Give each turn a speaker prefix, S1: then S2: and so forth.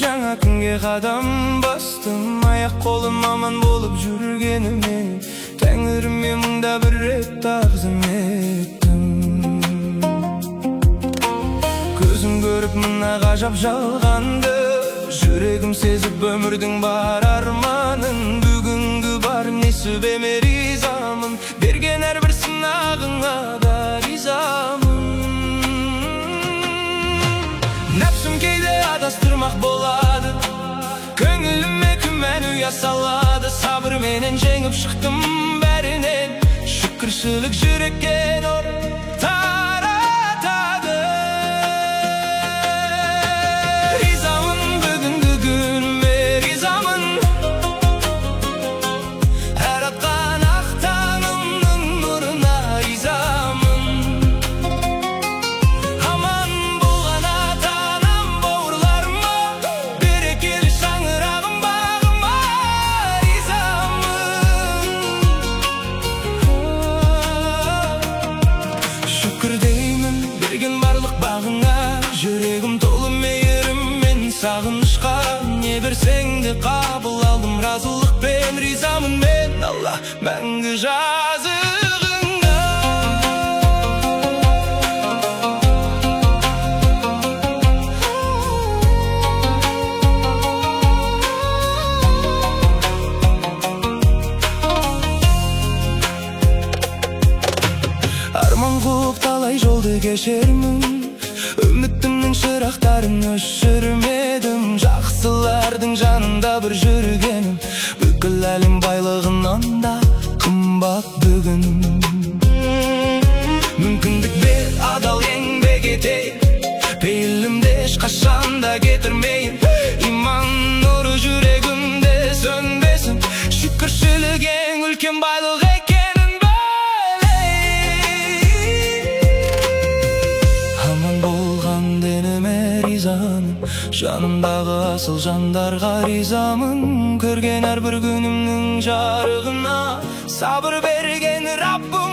S1: жаңа күнге қадам бастым. Аяқ қолым аман болып жүргеніме Тәңіріме мыңда бір рет тағзым еттім. Көзім көріп мына ғажап жалғанды, жүрегім сезіп өмірдің бар арманын. Бүгінгі бар несібеме ризамын, берген әрбір сынағыңа да ризамын. Нәпсім кейде адастырмақ болады, көңіліме күмән ұя салады. Сабырменен жеңіп шықтым бәрінен, шүкіршілік жүрекке нұр таратады. Ризамын бүгінгі күніме, ризамын әр атқан ақ таңымның нұрына ризамын. Аман болған ата-анам, бауырларыма, берекелі шаңырағым бағыма ризамын. Шүкір деймін берген барлық бағыңа, жүрегім толы мейіріммен сағынышқа. Не берсең де қабыл алдым разылықпен, ризамын мен Алла мәңгі жазығыңа. Арман қуып талай жолды кешермін, үмітімнің шырақтарын өшірмедім. Жақсылардың жанында бір жүргенім, бүкіл әлем байлығынан да қымбат бүгін. Мүмкіндік бер, адал еңбек етейін, пейілімді ешқашан да кетірмейін. Иман нұры жүрегімде сөнбесін, шүкіршілік ең үлкен байлық екенін ризамын, жанымдағы асыл жандарға ризамын. Көрген әрбір күнімнің жарығына сабыр берген Раббым